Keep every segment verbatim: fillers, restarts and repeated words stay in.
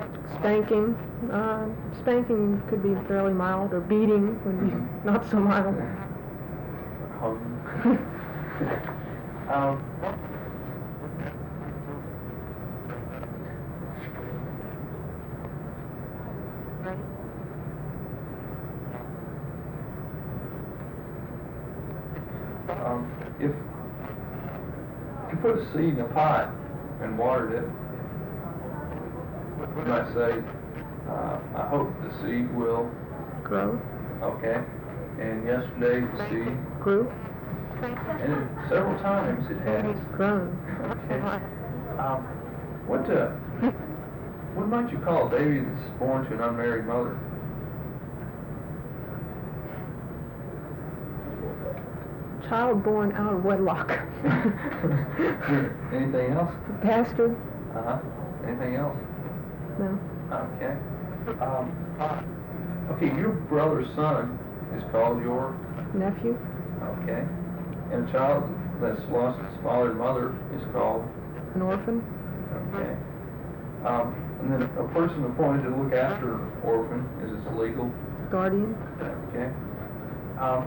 Spanking. Uh, spanking could be fairly mild, or beating would be not so mild. um, um, if you put a seed in a pot and watered it, you might say, uh, I hope the seed will grow. Okay. And yesterday the seed grew. And it, several times it has grown. Okay. Um, what uh, what might you call a baby that's born to an unmarried mother? Child born out of wedlock. Anything else? Bastard. Uh huh. Anything else? No. Okay. Um, okay, your brother's son is called your nephew. Okay. And a child that's lost its father and mother is called an orphan. Okay. Um, and then a person appointed to look after an orphan is its legal guardian. Okay. Um,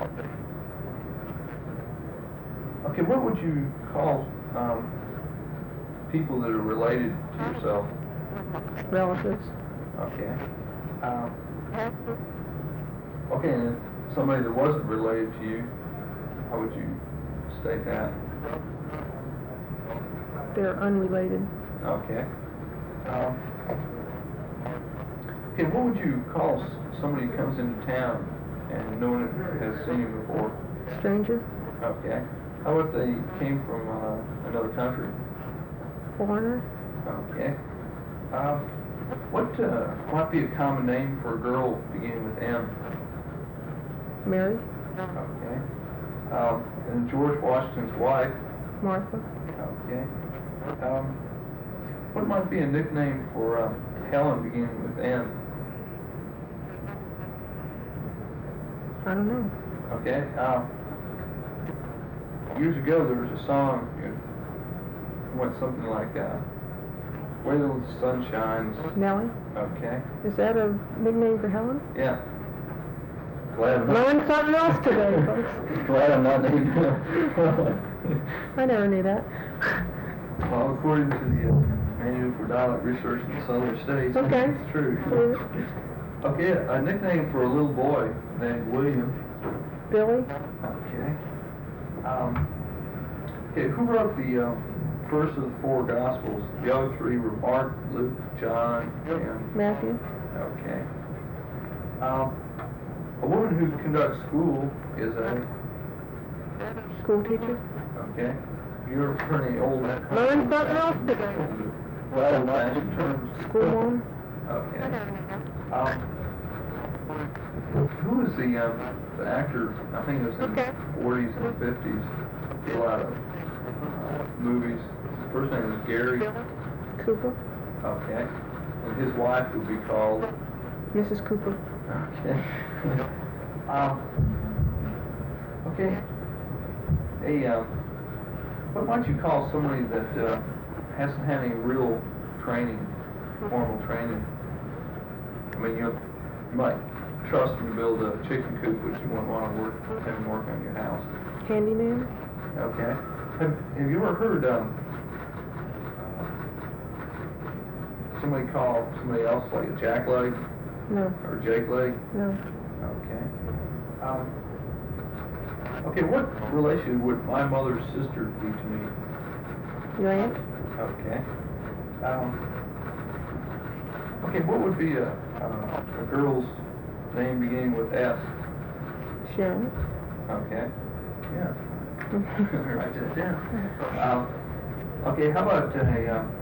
okay, what would you call um, people that are related to yourself? Relatives. Okay. Um, okay, and if somebody that wasn't related to you, how would you state that? They're unrelated. Okay. Um, okay, what would you call somebody who comes into town and no one has seen you before? Stranger. Okay. How if they came from uh, another country? Foreigner. Okay. Um, what uh, might be a common name for a girl beginning with M? Mary. Okay. Um, and George Washington's wife? Martha. Okay. Um, what might be a nickname for uh, Helen beginning with N? I don't know. Okay. Um, years ago, there was a song that went something like, uh, "Where the sun shines." Nellie. Okay. Is that a nickname for Helen? Yeah. Glad I'm Learned something else today, folks. Glad I'm not named. I never knew that. Well, according to the uh, Manual for Dialect Research in the Southern States, okay. It's true. Okay, a nickname for a little boy named William. Billy. Okay. Um, okay, who wrote the uh, first of the four Gospels? The other three were Mark, Luke, John, and Matthew. Okay. Um, a woman who conducts school is a school teacher. Okay. You're pretty old. Learn something else today. Well, old-fashioned terms. School mom. Okay. Um, who was the, um, the actor, I think it was in okay. the forties and fifties, did a lot of uh, movies. His first name was Gary Cooper. Okay. And his wife would be called? Missus Cooper. Okay. um, okay. Hey, um, what might you call somebody that uh, hasn't had any real training, formal training? I mean, you, you might trust them to build a chicken coop, but you wouldn't want to work, have them work on your house. Handyman. Okay. Have, have you ever heard um, somebody call somebody else like a jackleg? No. Or Jake leg? No. Okay. Um, okay, what relation would my mother's sister be to me? Your aunt? Okay. Um, okay, what would be a, uh, a girl's name beginning with S? Sharon. Okay. Yeah. Write that down. Um, okay, how about a, uh,